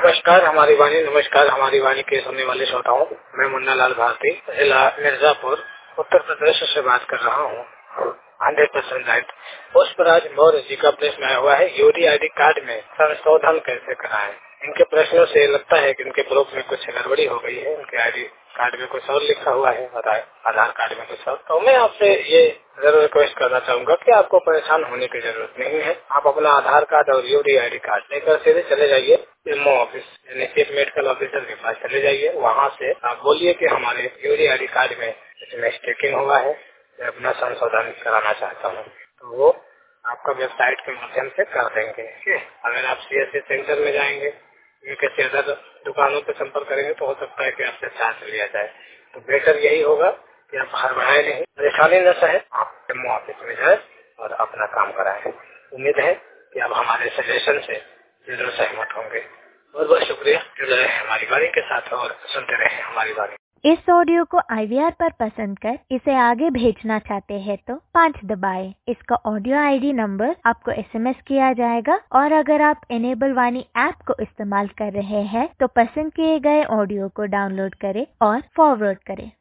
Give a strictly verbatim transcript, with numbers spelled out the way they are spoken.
नमस्कार हमारी वाणी नमस्कार हमारी वाणी के सुनने वाले श्रोताओं, मैं मुन्ना लाल भारती जिला मिर्जापुर उत्तर प्रदेश से बात कर रहा हूँ। Hundred percent right. Pushpraj Maurya ji का प्रश्न आया हुआ है, यूडी आईडी कार्ड में संशोधन कैसे कराएं। इनके प्रश्नों से लगता है कि इनके प्रूफ में कुछ गड़बड़ी हो गई है। इनके आईडी कार्ड में कुछ और लिखा हुआ है और आधार कार्ड में कुछ और। तो मैं आपसे ये जरूर रिक्वेस्ट करना चाहूंगा कि आपको परेशान होने की जरूरत नहीं है। आप अपना आधार कार्ड और यूडी आईडी कार्ड लेकर सीधे चले जाइए एमओ ऑफिस यानी चीफ मेडिकल ऑफिसर के पास चले जाइए। वहाँ से आप बोलिए कि हमारे यूडी आईडी कार्ड में इसमें स्टेकिंग हुआ है, मैं अपना संशोधन कराना चाहता हूँ। तो वो आपका वेबसाइट के माध्यम से कर देंगे। अगर आप सीएससी सेंटर में जाएंगे या किसी अदर दुकानों पर संपर्क करेंगे तो हो सकता है कि आपसे चार्ज लिया जाए। तो बेहतर यही होगा कि आप हड़बड़ाए नहीं, परेशानी न सहे, आप एमओ ऑफिस में जाए और अपना काम कराएं। उम्मीद है कि आप हमारे सजेशन से जरूर सहमत होंगे। बहुत बहुत शुक्रिया। जुड़े रहे हमारी वाणी के साथ और सुनते रहे हमारी वाणी। इस ऑडियो को आईवीआर पर पसंद कर इसे आगे भेजना चाहते हैं तो पाँच दबाएं। इसका ऑडियो आईडी नंबर आपको एसएमएस किया जाएगा और अगर आप इनेबल वाणी ऐप को इस्तेमाल कर रहे हैं तो पसंद किए गए ऑडियो को डाउनलोड करें और फॉरवर्ड करें।